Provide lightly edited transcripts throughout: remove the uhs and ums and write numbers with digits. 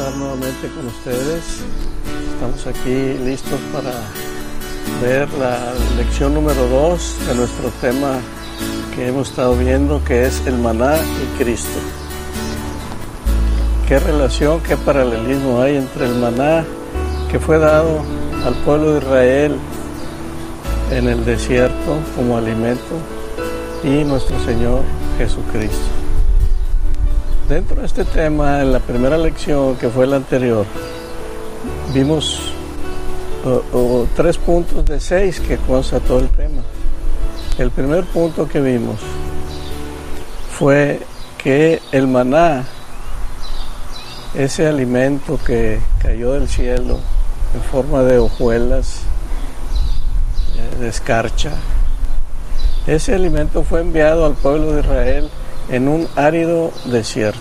estar nuevamente con ustedes. Estamos aquí listos para ver la lección número 2 de nuestro tema que hemos estado viendo, que es el maná y Cristo. ¿Qué relación, qué paralelismo hay entre el maná que fue dado al pueblo de Israel en el desierto como alimento y nuestro Señor Jesucristo? Dentro de este tema, en la primera lección, que fue la anterior, vimos 3 puntos de 6 que consta todo el tema. El primer punto que vimos fue que el maná, ese alimento que cayó del cielo en forma de hojuelas, de escarcha, ese alimento fue enviado al pueblo de Israel en un árido desierto.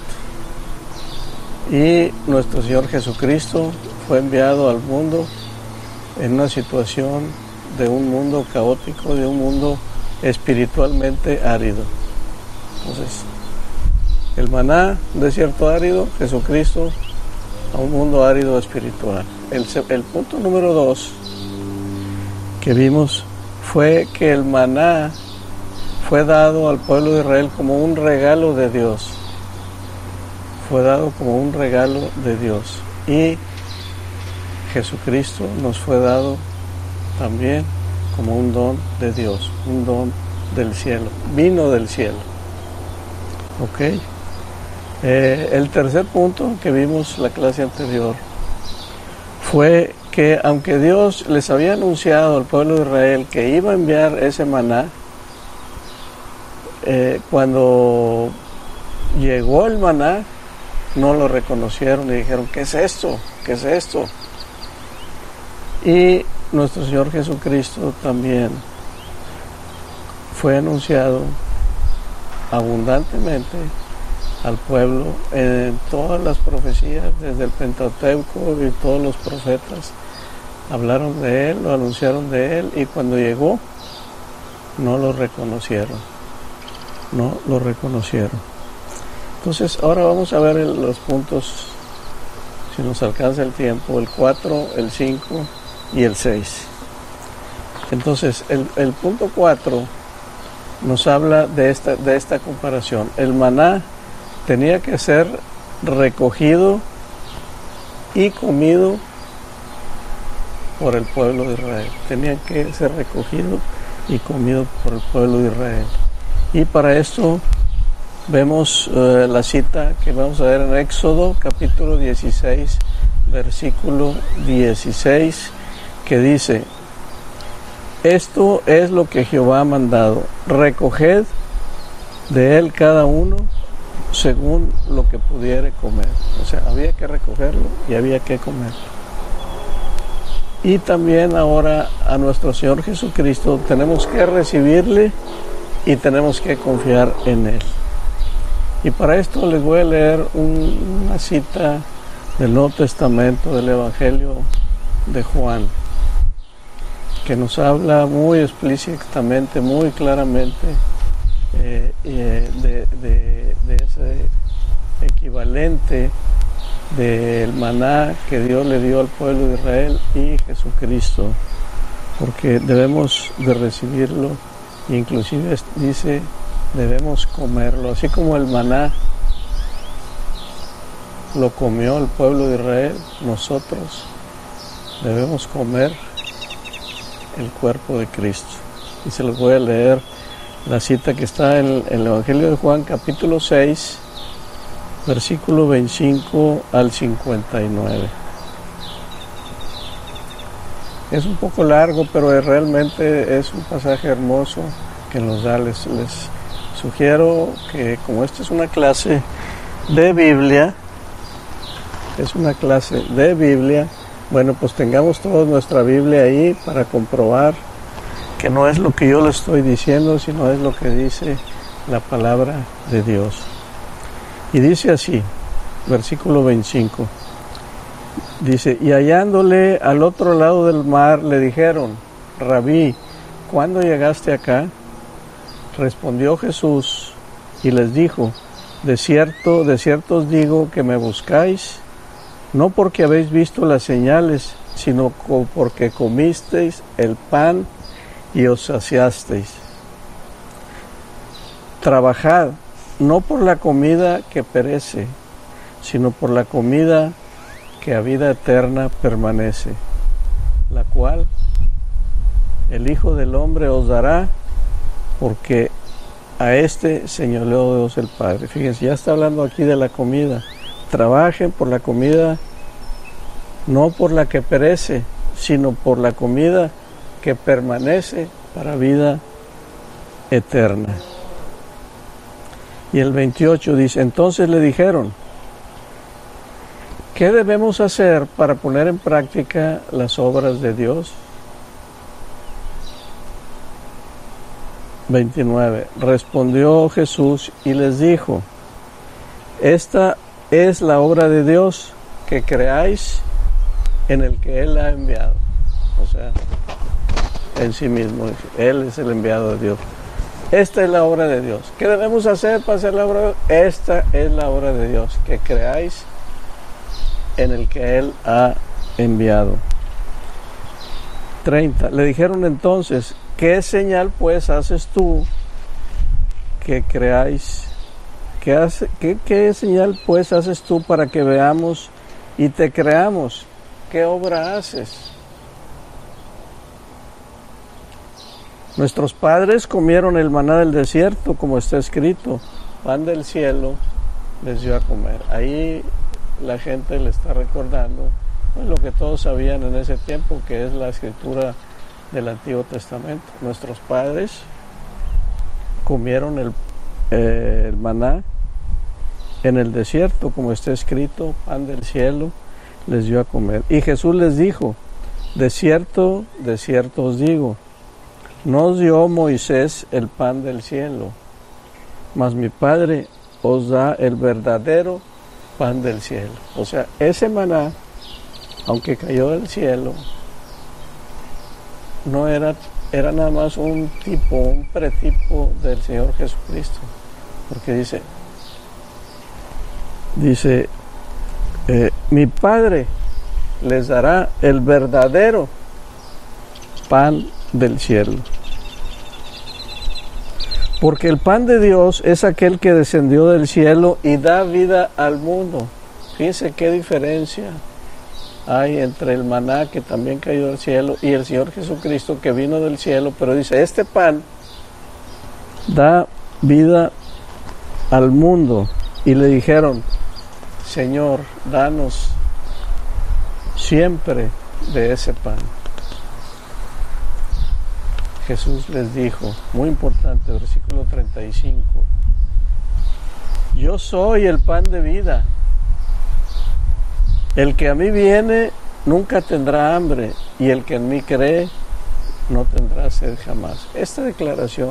Y nuestro Señor Jesucristo fue enviado al mundo en una situación de un mundo caótico, de un mundo espiritualmente árido. Entonces, el maná, un desierto árido, Jesucristo a un mundo árido espiritual. El punto número 2 que vimos fue que el maná fue dado al pueblo de Israel como un regalo de Dios. Fue dado como un regalo de Dios. Y Jesucristo nos fue dado también como un don de Dios, un don del cielo. Vino del cielo. ¿Ok? El tercer punto que vimos la clase anterior fue que aunque Dios les había anunciado al pueblo de Israel que iba a enviar ese maná, cuando llegó el maná, no lo reconocieron y dijeron: ¿qué es esto? ¿Qué es esto? Y nuestro Señor Jesucristo también fue anunciado abundantemente al pueblo en todas las profecías, desde el Pentateuco, y todos los profetas hablaron de Él, lo anunciaron de Él, y cuando llegó no lo reconocieron. No lo reconocieron. Entonces, ahora vamos a ver los puntos, si nos alcanza el tiempo, el 4, el 5 y el 6. Entonces, el punto 4 nos habla de esta comparación. El maná tenía que ser recogido y comido por el pueblo de Israel. Tenía que ser recogido y comido por el pueblo de Israel. Y para esto vemos la cita que vamos a ver en Éxodo capítulo 16, versículo 16, que dice: esto es lo que Jehová ha mandado, recoged de él cada uno según lo que pudiere comer. O sea, había que recogerlo y había que comerlo. Y también ahora a nuestro Señor Jesucristo tenemos que recibirle y tenemos que confiar en Él. Y para esto les voy a leer una cita del Nuevo Testamento, del Evangelio de Juan, que nos habla muy explícitamente, muy claramente de ese equivalente del maná que Dios le dio al pueblo de Israel y Jesucristo, porque debemos de recibirlo. Inclusive dice, debemos comerlo, así como el maná lo comió el pueblo de Israel, nosotros debemos comer el cuerpo de Cristo. Y se los voy a leer la cita que está en el Evangelio de Juan, capítulo 6, versículo 25 al 59. Es un poco largo, pero realmente es un pasaje hermoso que nos da. Les sugiero que, como esta es una clase de Biblia, bueno, pues tengamos toda nuestra Biblia ahí para comprobar que no es lo que yo le estoy diciendo, sino es lo que dice la palabra de Dios. Y dice así, versículo 25. Dice: y hallándole al otro lado del mar, le dijeron: Rabí, ¿cuándo llegaste acá? Respondió Jesús y les dijo: de cierto os digo que me buscáis, no porque habéis visto las señales, sino porque comisteis el pan y os saciasteis. Trabajad, no por la comida que perece, sino por la comida que a vida eterna permanece, la cual el Hijo del Hombre os dará, porque a este señoreó Dios el Padre. Fíjense, ya está hablando aquí de la comida. Trabajen por la comida, no por la que perece, sino por la comida que permanece para vida eterna. Y el 28 dice, entonces le dijeron, ¿qué debemos hacer para poner en práctica las obras de Dios? 29. Respondió Jesús y les dijo, esta es la obra de Dios, que creáis en el que Él ha enviado. O sea, en sí mismo, Él es el enviado de Dios. Esta es la obra de Dios. ¿Qué debemos hacer para hacer la obra de Dios? Esta es la obra de Dios, que creáis en el que Él ha enviado. 30. Le dijeron entonces, ¿qué señal pues haces tú que creáis? ¿Qué señal pues haces tú para que veamos y te creamos? ¿Qué obra haces? Nuestros padres comieron el maná del desierto, como está escrito, pan del cielo les dio a comer. Ahí la gente le está recordando pues, lo que todos sabían en ese tiempo, que es la escritura del Antiguo Testamento. Nuestros padres comieron el maná en el desierto, como está escrito, pan del cielo les dio a comer. Y Jesús les dijo, de cierto os digo, no os dio Moisés el pan del cielo, mas mi Padre os da el verdadero pan del cielo. O sea, ese maná, aunque cayó del cielo, no era nada más un pretipo del Señor Jesucristo, porque dice mi Padre les dará el verdadero pan del cielo. Porque el pan de Dios es aquel que descendió del cielo y da vida al mundo. Fíjense qué diferencia hay entre el maná que también cayó del cielo y el Señor Jesucristo que vino del cielo, pero dice, este pan da vida al mundo. Y le dijeron, Señor, danos siempre de ese pan. Jesús les dijo, muy importante, versículo 35, yo soy el pan de vida. El que a mí viene nunca tendrá hambre, y el que en mí cree no tendrá sed jamás. Esta declaración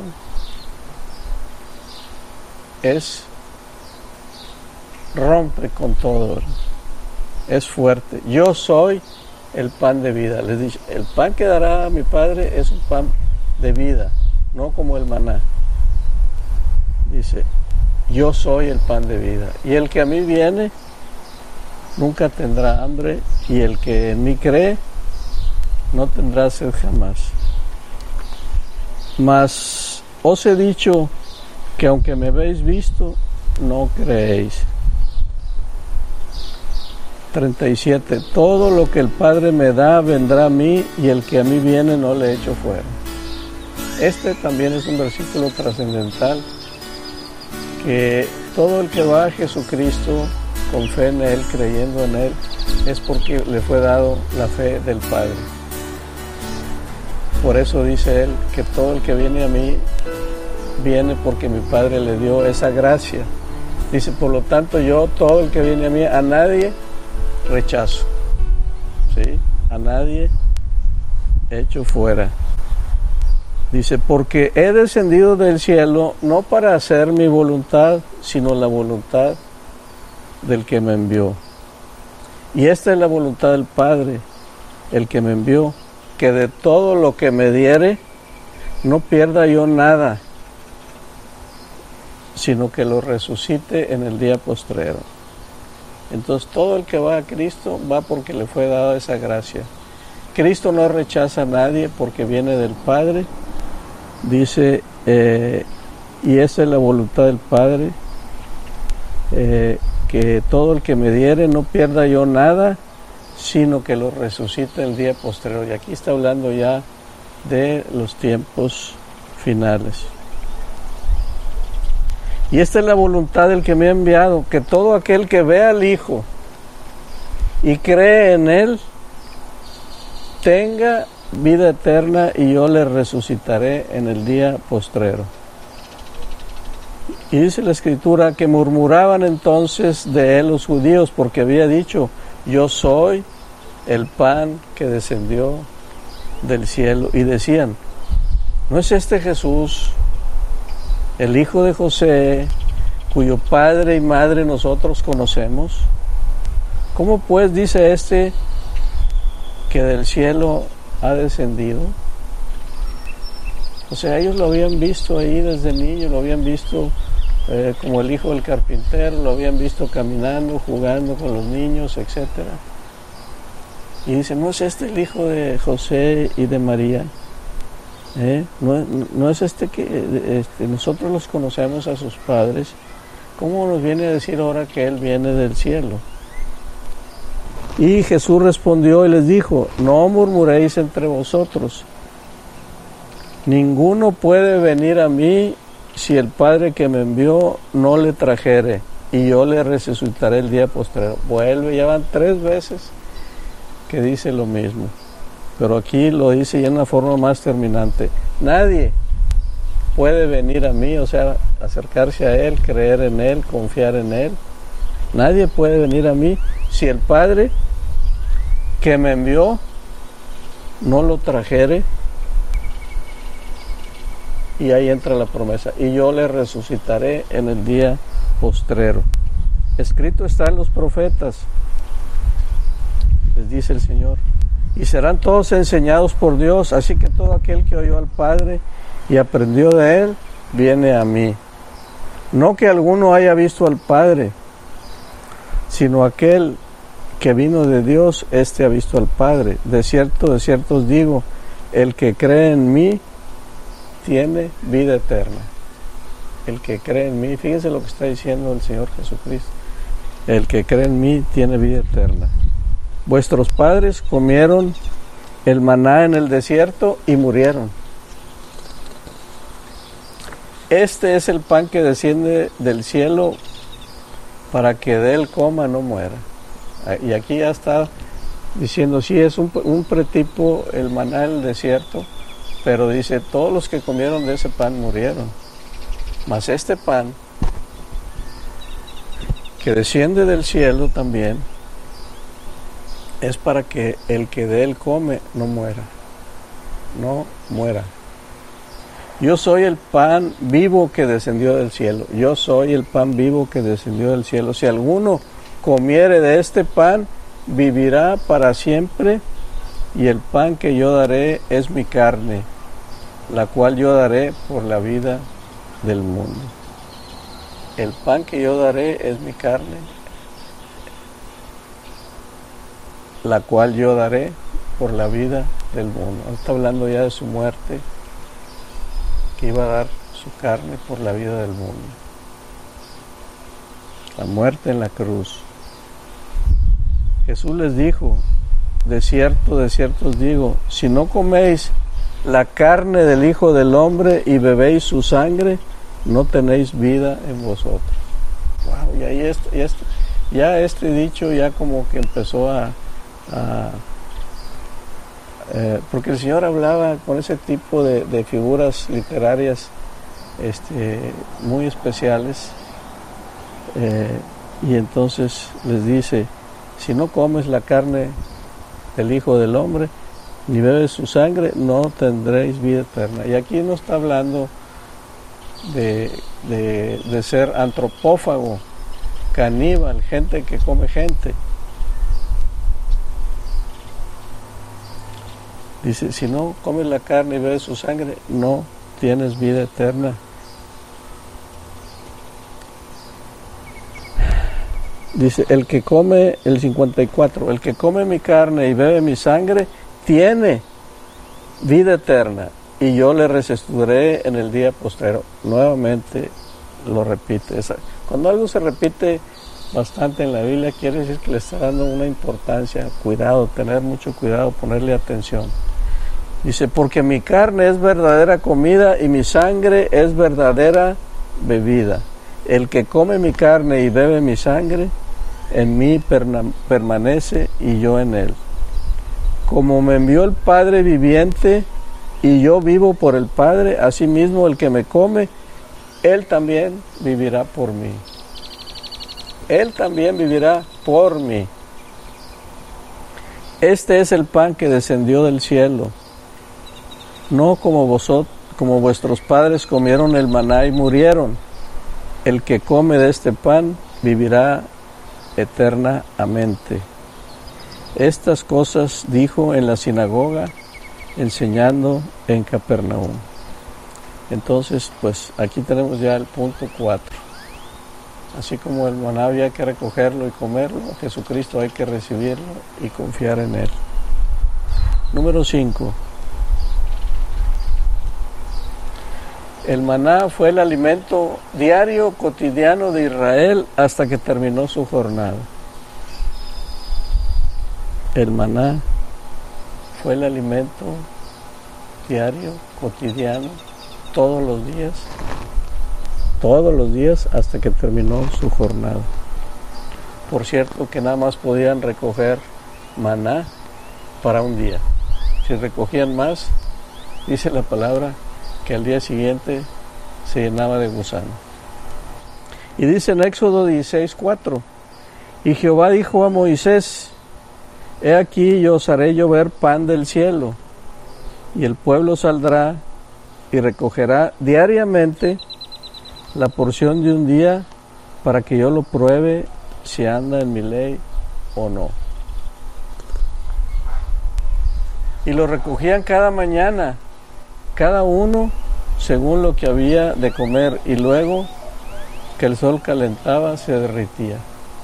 rompe con todo, es fuerte. Yo soy el pan de vida. Les dije, el pan que dará a mi Padre es un pan de vida, no como el maná. Dice, yo soy el pan de vida, y el que a mí viene nunca tendrá hambre, y el que en mí cree no tendrá sed jamás. Mas os he dicho que aunque me habéis visto, no creéis. 37. Todo lo que el Padre me da vendrá a mí, y el que a mí viene no le echo fuera. Este también es un versículo trascendental, que todo el que va a Jesucristo con fe en Él, creyendo en Él, es porque le fue dado la fe del Padre. Por eso dice Él que todo el que viene a mí, viene porque mi Padre le dio esa gracia. Dice, por lo tanto yo, todo el que viene a mí, a nadie rechazo, ¿sí? A nadie echo fuera. Dice, porque he descendido del cielo no para hacer mi voluntad, sino la voluntad del que me envió. Y esta es la voluntad del Padre, el que me envió, que de todo lo que me diere, no pierda yo nada, sino que lo resucite en el día postrero. Entonces todo el que va a Cristo va porque le fue dada esa gracia. Cristo no rechaza a nadie porque viene del Padre. Dice, y esa es la voluntad del Padre, que todo el que me diere no pierda yo nada, sino que lo resucite el día posterior. Y aquí está hablando ya de los tiempos finales. Y esta es la voluntad del que me ha enviado, que todo aquel que vea al Hijo y cree en Él, tenga vida eterna, y yo le resucitaré en el día postrero. Y dice la Escritura que murmuraban entonces de Él los judíos, porque había dicho, yo soy el pan que descendió del cielo. Y decían, ¿no es este Jesús, el hijo de José, cuyo padre y madre nosotros conocemos? ¿Cómo pues dice este que del cielo ha descendido? O sea, ellos lo habían visto ahí desde niño, lo habían visto como el hijo del carpintero, lo habían visto caminando, jugando con los niños, etcétera. Y dicen, ¿no es este el hijo de José y de María? ¿No es este que nosotros los conocemos a sus padres? ¿Cómo nos viene a decir ahora que Él viene del cielo? Y Jesús respondió y les dijo, no murmuréis entre vosotros. Ninguno puede venir a mí si el Padre que me envió no le trajere, y yo le resucitaré el día postrero. Vuelve, ya van 3 veces que dice lo mismo, pero aquí lo dice ya en una forma más terminante. Nadie puede venir a mí, o sea, acercarse a Él, creer en Él, confiar en Él. Nadie puede venir a mí si el Padre que me envió no lo trajere. Y ahí entra la promesa, y yo le resucitaré en el día postrero. Escrito está en los profetas, les dice el Señor, y serán todos enseñados por Dios, así que todo aquel que oyó al Padre y aprendió de Él, viene a mí. No que alguno haya visto al Padre, sino aquel que vino de Dios, éste ha visto al Padre. De cierto os digo, el que cree en mí, tiene vida eterna. El que cree en mí, fíjense lo que está diciendo el Señor Jesucristo, el que cree en mí tiene vida eterna. Vuestros padres comieron el maná en el desierto y murieron. Este es el pan que desciende del cielo para que de él coma, no muera. Y aquí ya está diciendo, sí, es un pretipo el maná en el desierto, pero dice, todos los que comieron de ese pan murieron. Mas este pan, que desciende del cielo también, es para que el que de él come no muera. No muera. Yo soy el pan vivo que descendió del cielo. Yo soy el pan vivo que descendió del cielo. Si alguno comiere de este pan, vivirá para siempre, y el pan que yo daré es mi carne, la cual yo daré por la vida del mundo. El pan que yo daré es mi carne, la cual yo daré por la vida del mundo. Está hablando ya de su muerte, que iba a dar su carne por la vida del mundo. La muerte en la cruz. Jesús les dijo, de cierto os digo, si no coméis la carne del Hijo del Hombre y bebéis su sangre, no tenéis vida en vosotros. Wow, y ahí ya este dicho ya como que empezó porque el Señor hablaba con ese tipo de figuras literarias muy especiales, y entonces les dice, si no comes la carne del Hijo del Hombre ni bebes su sangre, no tendréis vida eterna. Y aquí no está hablando de ser antropófago, caníbal, gente que come gente. Dice, si no comes la carne y bebes su sangre, no tienes vida eterna. Dice, el que come, el 54, el que come mi carne y bebe mi sangre, tiene vida eterna, y yo le resucitaré en el día postrero. Nuevamente lo repite. Cuando algo se repite bastante en la Biblia, quiere decir que le está dando una importancia, cuidado, tener mucho cuidado, ponerle atención. Dice, porque mi carne es verdadera comida y mi sangre es verdadera bebida. El que come mi carne y bebe mi sangre, en mí permanece y yo en él. Como me envió el Padre viviente y yo vivo por el Padre, asimismo el que me come, él también vivirá por mí. Él también vivirá por mí. Este es el pan que descendió del cielo, no como vuestros padres comieron el maná y murieron. El que come de este pan vivirá eternamente. Estas cosas dijo en la sinagoga, enseñando en Capernaum. Entonces, pues aquí tenemos ya el punto 4. Así como el maná había que recogerlo y comerlo, Jesucristo hay que recibirlo y confiar en Él. Número 5. El maná fue el alimento diario, cotidiano de Israel hasta que terminó su jornada. El maná fue el alimento diario, cotidiano, todos los días hasta que terminó su jornada. Por cierto que nada más podían recoger maná para un día. Si recogían más, dice la palabra, que al día siguiente se llenaba de gusano. Y dice en Éxodo 16:4, y Jehová dijo a Moisés, he aquí yo os haré llover pan del cielo, y el pueblo saldrá y recogerá diariamente la porción de un día para que yo lo pruebe si anda en mi ley o no. Y lo recogían cada mañana, cada uno según lo que había de comer, y luego que el sol calentaba se derretía.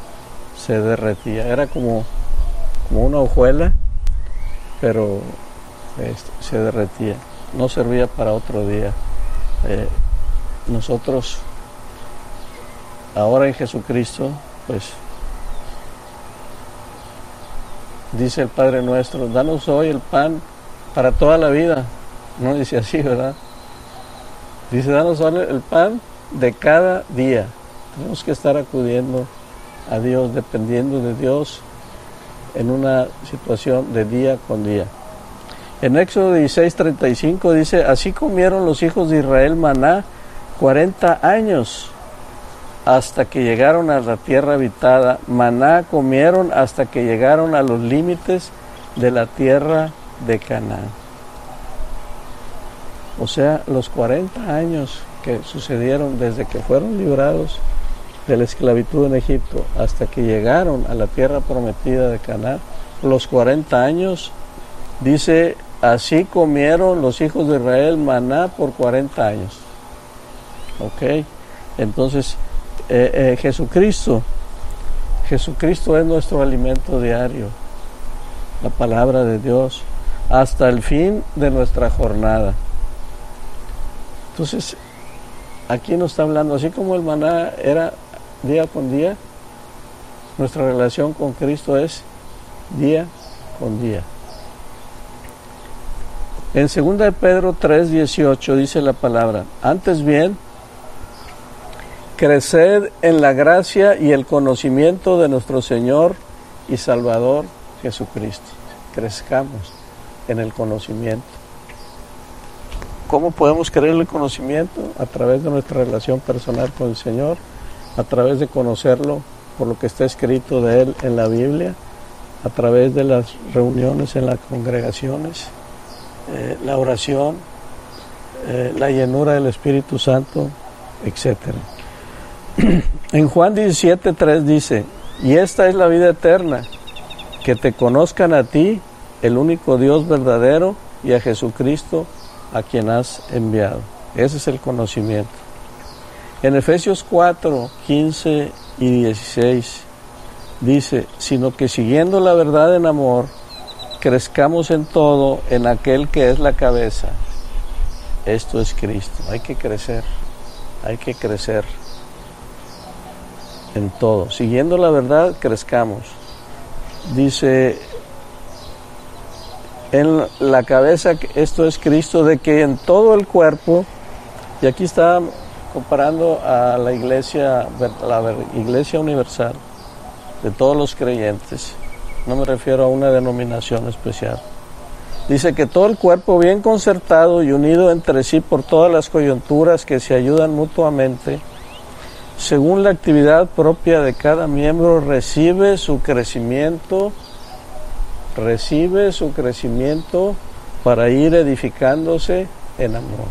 Era como una hojuela, pero se derretía, no servía para otro día. Nosotros ahora en Jesucristo, pues dice el Padre nuestro, danos hoy el pan para toda la vida. No dice así, ¿verdad? Dice, danos hoy el pan de cada día. Tenemos que estar acudiendo a Dios, dependiendo de Dios en una situación de día con día. En Éxodo 16:35 dice, así comieron los hijos de Israel maná 40 años hasta que llegaron a la tierra habitada. Maná comieron hasta que llegaron a los límites de la tierra de Canaán. O sea, los 40 años que sucedieron desde que fueron librados de la esclavitud en Egipto hasta que llegaron a la tierra prometida de Canaán, los 40 años, dice, así comieron los hijos de Israel maná por 40 años. Ok, entonces Jesucristo es nuestro alimento diario, la palabra de Dios, hasta el fin de nuestra jornada. Entonces, aquí nos está hablando, así como el maná era día con día, nuestra relación con Cristo es día con día. En 2 de Pedro 3:18 dice la palabra, antes bien, creced en la gracia y el conocimiento de nuestro Señor y Salvador Jesucristo. Crezcamos en el conocimiento. ¿Cómo podemos crecer en el conocimiento? A través de nuestra relación personal con el Señor, a través de conocerlo por lo que está escrito de Él en la Biblia, a través de las reuniones en las congregaciones, la oración, la llenura del Espíritu Santo, etc. En Juan 17:3 dice, y esta es la vida eterna, que te conozcan a ti, el único Dios verdadero, y a Jesucristo, a quien has enviado. Ese es el conocimiento. En Efesios 4:15 y 16 Dice, sino que siguiendo la verdad en amor, crezcamos en todo en aquel que es la cabeza. Esto es Cristo. Hay que crecer en todo. Siguiendo la verdad, crezcamos. Dice, en la cabeza, esto es Cristo, de que en todo el cuerpo, y aquí está comparando a la iglesia universal, de todos los creyentes, no me refiero a una denominación especial. Dice que todo el cuerpo bien concertado y unido entre sí por todas las coyunturas que se ayudan mutuamente, según la actividad propia de cada miembro, recibe su crecimiento para ir edificándose en amor.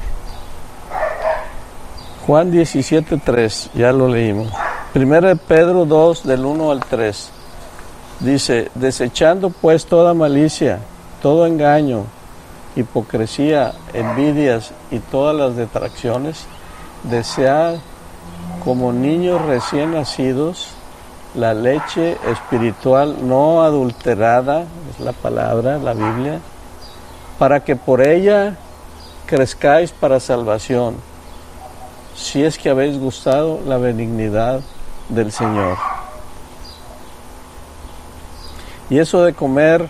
Juan 17:3, ya lo leímos. 1 Pedro 2, del 1 al 3, dice, desechando pues toda malicia, todo engaño, hipocresía, envidias y todas las detracciones, desead como niños recién nacidos la leche espiritual no adulterada, es la palabra, la Biblia, para que por ella crezcáis para salvación, si es que habéis gustado la benignidad del Señor. Y eso de comer,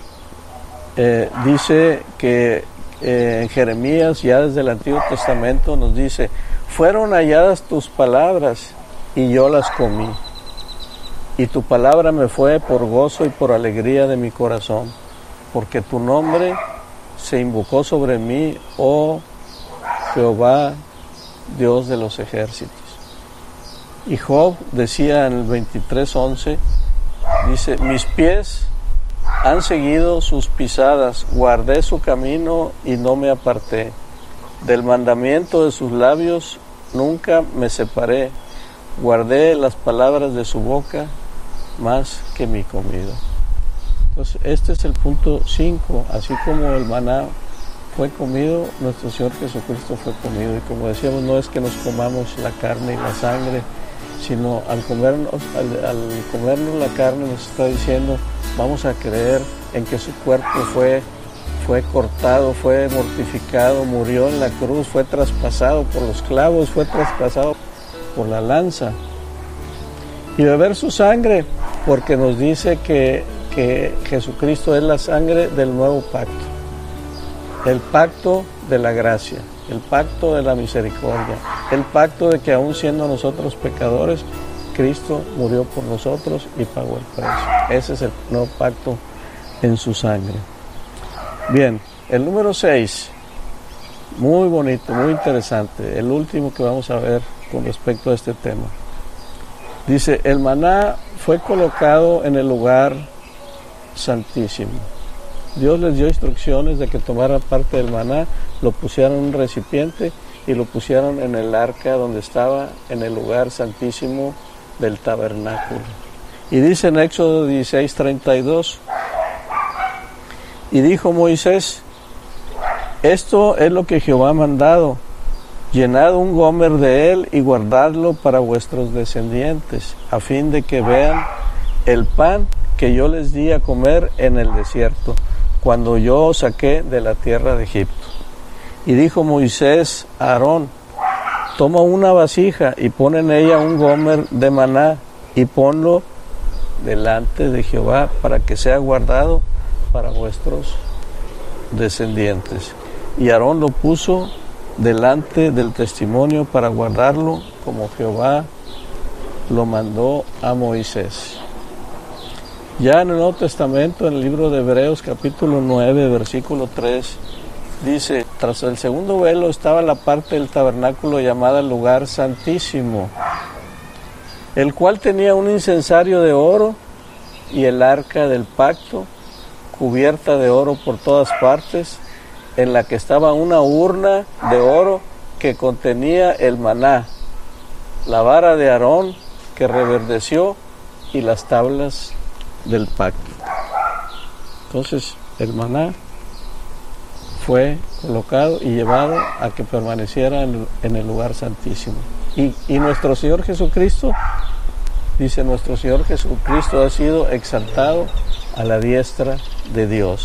dice que en Jeremías, ya desde el Antiguo Testamento, nos dice, fueron halladas tus palabras y yo las comí. Y tu palabra me fue por gozo y por alegría de mi corazón, porque tu nombre se invocó sobre mí, oh Jehová, Dios de los ejércitos. Y Job decía en el 23:11, dice, mis pies han seguido sus pisadas, guardé su camino y no me aparté. Del mandamiento de sus labios nunca me separé. Guardé las palabras de su boca más que mi comida. Entonces, este es el punto 5. Así como el maná fue comido, nuestro Señor Jesucristo fue comido. Y como decíamos, no es que nos comamos la carne y la sangre, sino al comernos la carne nos está diciendo, vamos a creer en que su cuerpo fue cortado, fue mortificado, murió en la cruz, fue traspasado por los clavos, fue traspasado por la lanza. Y beber su sangre, porque nos dice que Jesucristo es la sangre del nuevo pacto, el pacto de la gracia, el pacto de la misericordia, el pacto de que aún siendo nosotros pecadores, Cristo murió por nosotros y pagó el precio. Ese es el nuevo pacto en su sangre. Bien, el número 6, muy bonito, muy interesante, el último que vamos a ver con respecto a este tema. Dice, el maná fue colocado en el lugar santísimo. Dios les dio instrucciones de que tomaran parte del maná, lo pusieran en un recipiente y lo pusieron en el arca donde estaba en el lugar santísimo del tabernáculo. Y dice en Éxodo 16:32, y dijo Moisés, esto es lo que Jehová ha mandado, llenad un gomer de él y guardadlo para vuestros descendientes, a fin de que vean el pan que yo les di a comer en el desierto, cuando yo os saqué de la tierra de Egipto. Y dijo Moisés a Aarón, toma una vasija y pon en ella un gomer de maná y ponlo delante de Jehová para que sea guardado para vuestros descendientes. Y Aarón lo puso delante del testimonio para guardarlo como Jehová lo mandó a Moisés. Ya en el Nuevo Testamento, en el libro de Hebreos capítulo 9, versículo 3, dice, tras el segundo velo estaba la parte del tabernáculo llamada el lugar santísimo, el cual tenía un incensario de oro y el arca del pacto, cubierta de oro por todas partes, en la que estaba una urna de oro que contenía el maná, la vara de Aarón que reverdeció y las tablas del pacto. Entonces el maná fue colocado y llevado a que permaneciera en el lugar santísimo. Y nuestro Señor Jesucristo dice, nuestro Señor Jesucristo ha sido exaltado a la diestra de Dios.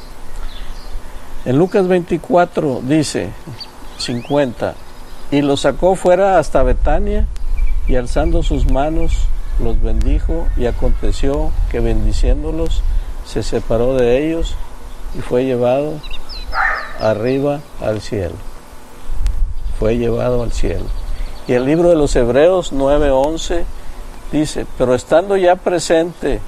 En Lucas 24 dice, 50, y los sacó fuera hasta Betania, y alzando sus manos los bendijo, y aconteció que bendiciéndolos se separó de ellos y fue llevado arriba al cielo. Fue llevado al cielo. Y el libro de los Hebreos 9:11 dice, pero estando ya presente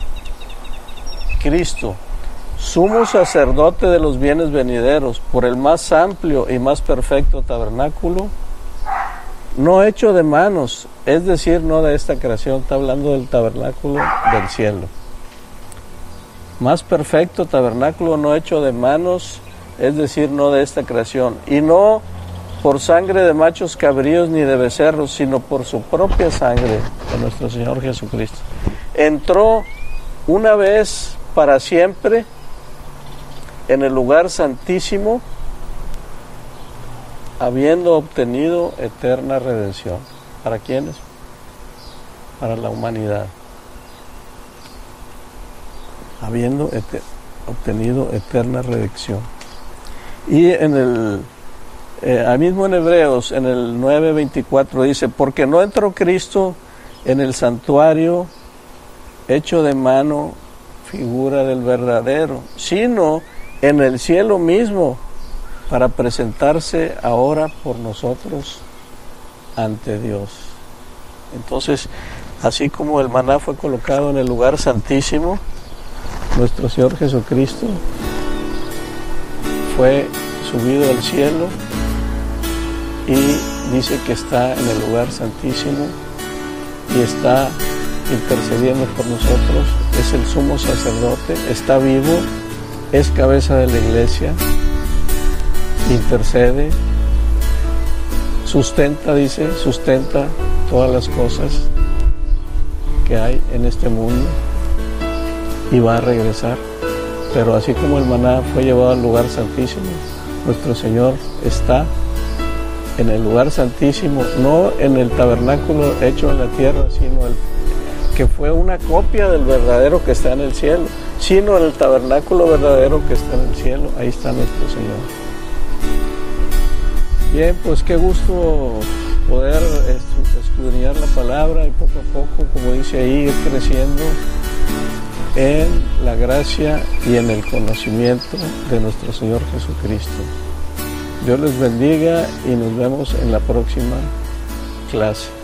Cristo, sumo sacerdote de los bienes venideros, por el más amplio y más perfecto tabernáculo, no hecho de manos, es decir, no de esta creación, está hablando del tabernáculo del cielo. Más perfecto tabernáculo no hecho de manos, es decir, no de esta creación, y no por sangre de machos cabríos ni de becerros, sino por su propia sangre de nuestro Señor Jesucristo. Entró una vez para siempre en el lugar santísimo, habiendo obtenido eterna redención. ¿Para quiénes? Para la humanidad. Habiendo obtenido eterna redención. Y mismo en Hebreos, en el 9:24 dice, porque no entró Cristo en el santuario hecho de mano, figura del verdadero, sino en el cielo mismo, para presentarse ahora por nosotros ante Dios. Entonces, así como el maná fue colocado en el lugar santísimo, nuestro Señor Jesucristo fue subido al cielo y dice que está en el lugar santísimo y está intercediendo por nosotros, es el sumo sacerdote, está vivo, es cabeza de la iglesia, intercede, sustenta todas las cosas que hay en este mundo y va a regresar. Pero así como el maná fue llevado al lugar santísimo, nuestro Señor está en el lugar santísimo, no en el tabernáculo hecho en la tierra, sino que fue una copia del verdadero que está en el cielo, sino en el tabernáculo verdadero que está en el cielo. Ahí está nuestro Señor. Bien, pues qué gusto poder escudriñar la palabra y poco a poco, como dice ahí, ir creciendo en la gracia y en el conocimiento de nuestro Señor Jesucristo. Dios les bendiga y nos vemos en la próxima clase.